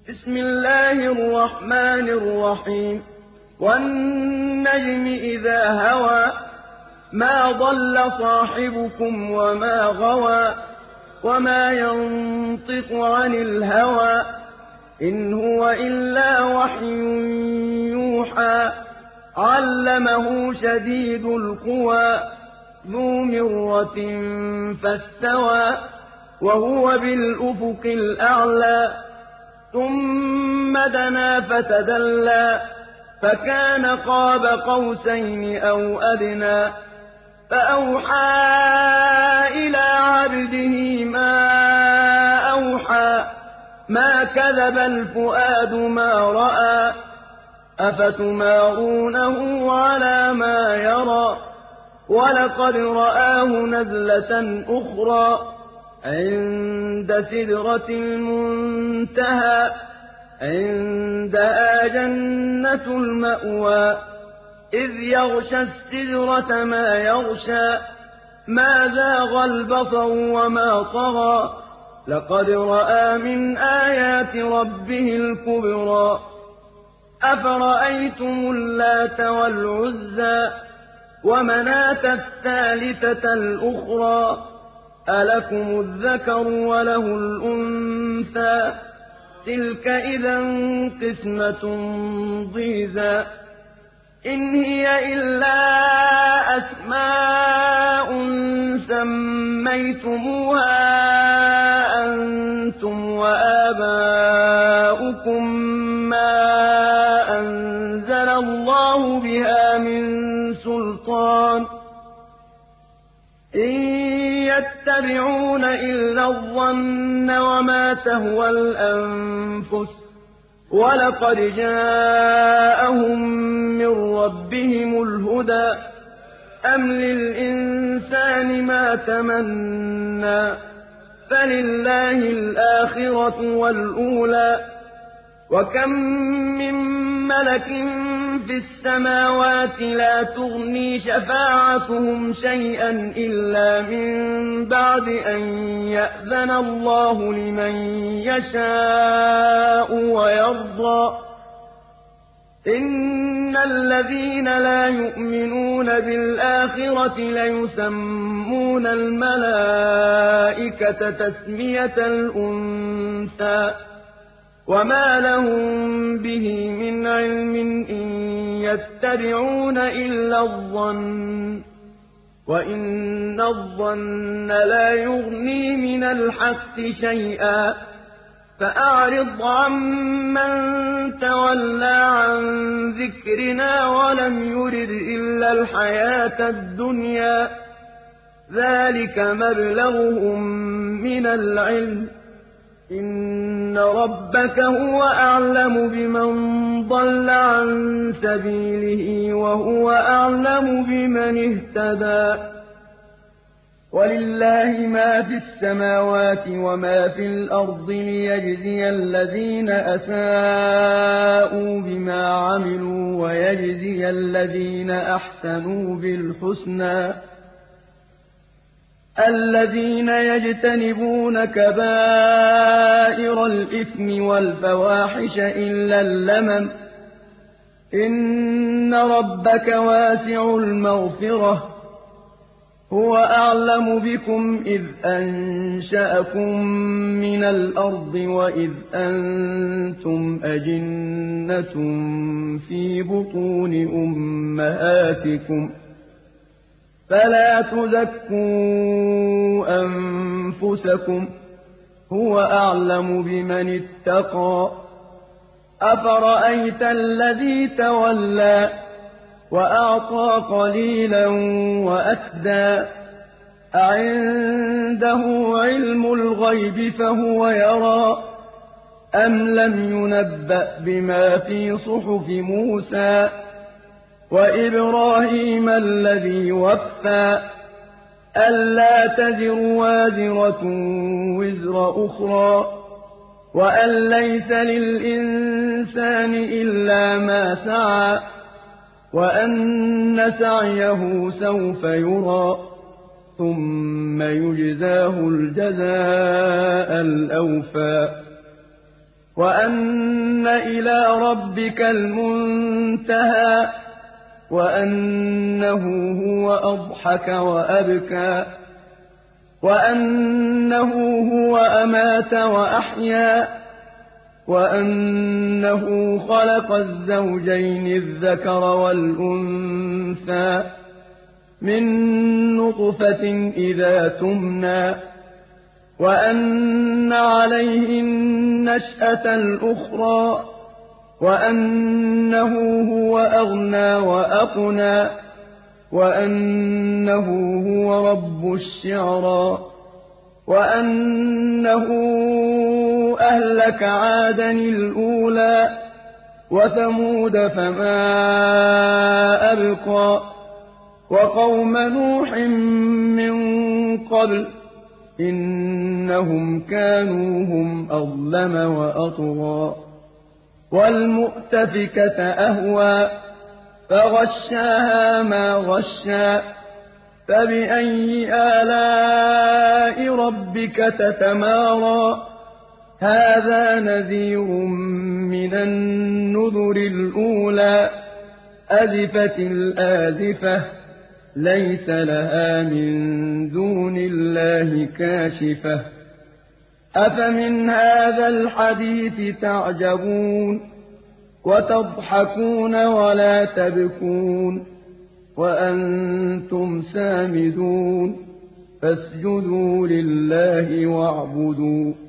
بسم الله الرحمن الرحيم والنجم إذا هوى ما ضل صاحبكم وما غوى وما ينطق عن الهوى إن هو إلا وحي يوحى علمه شديد القوى ذو مرة فاستوى وهو بالأفق الأعلى ثم دنا فتدلى فكان قاب قوسين أو أدنى فأوحى إلى عبده ما أوحى ما كذب الفؤاد ما رأى أفتمارونه على ما يرى ولقد رآه نزلة أخرى عند سدرة المنتهى عندها جنة المأوى إذ يغشى السدرة ما يغشى ما زاغ البصر وما طغى لقد رأى من آيات ربه الكبرى أفرأيتم اللات والعزى ومناة الثالثة الأخرى ألكم الذكر وله الأنثى تلك إذا قسمة ضيزى إن هي إلا أسماء سميتموها أنتم وآباؤكم ما أنزل الله بها من سلطان إن يتبعون إلا الظن وما تهوى الأنفس ولقد جاءهم من ربهم الهدى أم للإنسان ما تمنى فلله الآخرة والأولى وكم من ملك في السماوات لا تغني شفاعتهم شيئا إلا من بعد أن يأذن الله لمن يشاء ويرضى إن الذين لا يؤمنون بالآخرة ليسمون الملائكة تسمية الأنثى وما لهم به من علم إن يتبعون إلا الظن وإن الظن لا يغني من الحق شيئا فأعرض عمن تولى عن ذكرنا ولم يرد إلا الحياة الدنيا ذلك مبلغهم من العلم إن ربك هو أعلم بمن ضل عن سبيله وهو أعلم بمن اهتدى ولله ما في السماوات وما في الأرض ليجزي الذين أساءوا بما عملوا ويجزي الذين أحسنوا بالحسنى الذين يجتنبون كبائر الإثم والفواحش إلا اللمم إن ربك واسع المغفرة هو أعلم بكم إذ أنشأكم من الأرض وإذ أنتم أجنة في بطون أمهاتكم فلا تزكوا أنفسكم هو أعلم بمن اتقى أفرأيت الذي تولى وأعطى قليلا وأكدى أعنده علم الغيب فهو يرى أم لم ينبأ بما في صحف موسى وإبراهيم الذي وفى ألا تزر وازرة وزر أخرى وأن ليس للإنسان إلا ما سعى وأن سعيه سوف يرى ثم يجزاه الجزاء الأوفى وَأَنَّ إِلَىٰ رَبِّكَ الْمُنتَهَىٰ وَأَنَّهُ هُوَ أَضْحَكَ وَأَبْكَىٰ وَأَنَّهُ هُوَ أَمَاتَ وَأَحْيَا وَأَنَّهُ خَلَقَ الزَّوْجَيْنِ الذَّكَرَ وَالْأُنثَىٰ مِن نُّطْفَةٍ إِذَا تُمْنَىٰ وَأَنَّ عَلَيْهِ النَّشْأَةَ الْأُخْرَىٰ وَأَنَّهُ هُوَ أَغْنَىٰ وَأَقْنَىٰ وَأَنَّهُ هُوَ رَبُّ الشِّعْرَىٰ وَأَنَّهُ أَهْلَكَ عَادًا الْأُولَىٰ وَثَمُودَ فَمَا أَبْقَىٰ وَقَوْمَ نُوحٍ مِّن قَبْلُ ۖ إِنَّهُمْ كَانُوا هُمْ أَظْلَمَ وَأَطْغَىٰ وَالْمُؤْتَفِكَةَ أَهْوَىٰ فَغَشَّاهَا مَا غَشَّىٰ فَبِأَيِّ آلَاءِ رَبِّكَ تَتَمَارَىٰ هَٰذَا نَذِيرٌ مِّنَ النُّذُرِ الْأُولَىٰ أَزِفَتِ الْآزِفَةُ لَيْسَ لَهَا مِن دُونِ اللَّهِ كَاشِفَةٌ أَفَمِنْ هَٰذَا الْحَدِيثِ تَعْجَبُونَ وَتَضْحَكُونَ وَلَا تَبْكُونَ وَأَنتُمْ سَامِدُونَ فَاسْجُدُوا لِلَّهِ وَاعْبُدُوا